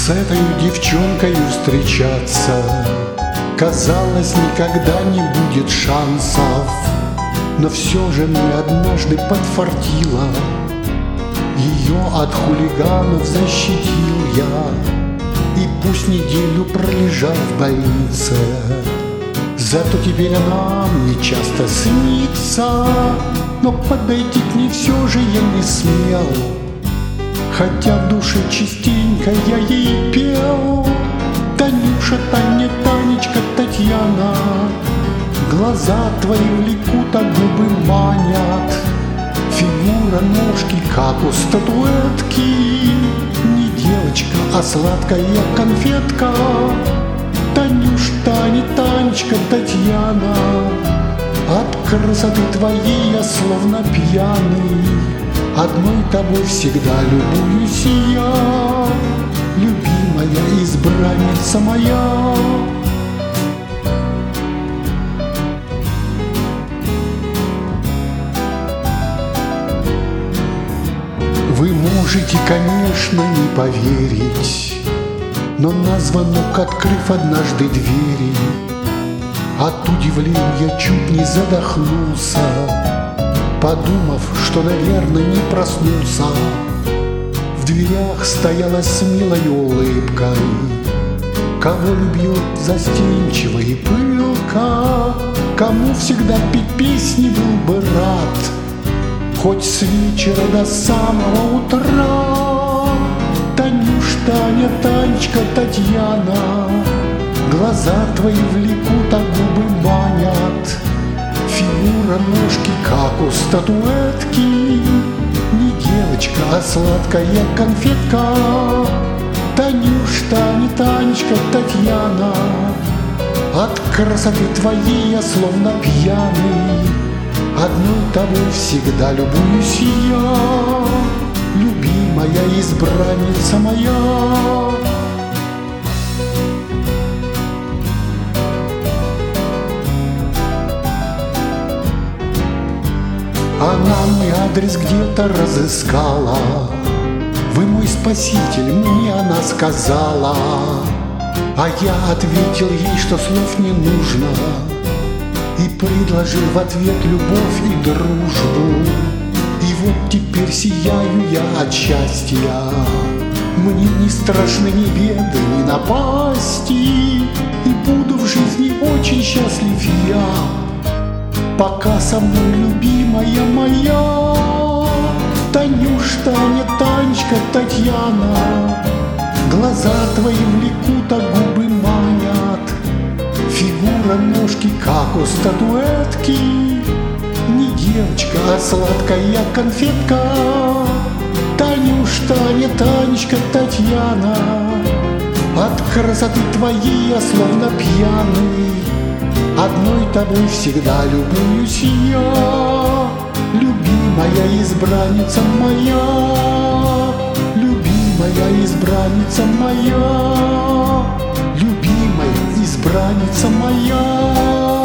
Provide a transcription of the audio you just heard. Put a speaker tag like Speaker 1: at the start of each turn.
Speaker 1: С этой девчонкой встречаться казалось, никогда не будет шансов. Но все же мне однажды подфартило, ее от хулиганов защитил я. И пусть неделю пролежал в больнице, зато теперь она мне часто снится. Но подойти к ней все же я не смел, хотя в душе частенько я ей пел. Танюша, Таня, Танечка, Татьяна, глаза твои влекут, а губы манят. Фигура, ножки, как у статуэтки, не девочка, а сладкая конфетка. Танюш, Таня, Танечка, Татьяна, от красоты твоей я словно пьяный. Одной тобой всегда любуюсь я, любимая избранница моя. Вы можете, конечно, не поверить, но на звонок, открыв однажды двери, от удивления чуть не задохнулся, подумав, что, наверное, не проснулся. В дверях стояла с милой улыбкой, кого любил застенчиво и пылко, кому всегда петь песни был бы рад, хоть с вечера до самого утра. Танюш, Таня, Танечка, Татьяна, глаза твои влекут, а губы манят. Фигура, ножки, как у статуэтки, не девочка, а сладкая конфетка. Танюш, Таня, Танечка, Татьяна, от красоты твоей я словно пьяный. Одной тобой всегда любуюсь я, любимая избранница моя. Она мой адрес где-то разыскала, вы мой спаситель, мне она сказала. А я ответил ей, что слов не нужно, и предложил в ответ любовь и дружбу. И вот теперь сияю я от счастья, мне не страшны ни беды, ни напасти, и буду в жизни очень счастлив я, пока со мной любимая моя. Танюш, Таня, Танечка, Татьяна, глаза твои влекут, а губы манят. Фигура, ножки, как у статуэтки, не девочка, а сладкая конфетка. Танюш, Таня, Танечка, Татьяна, от красоты твоей я словно пьяный. Одной тобой всегда любуюсь я, любимая избранница моя, любимая избранница моя, любимая избранница моя.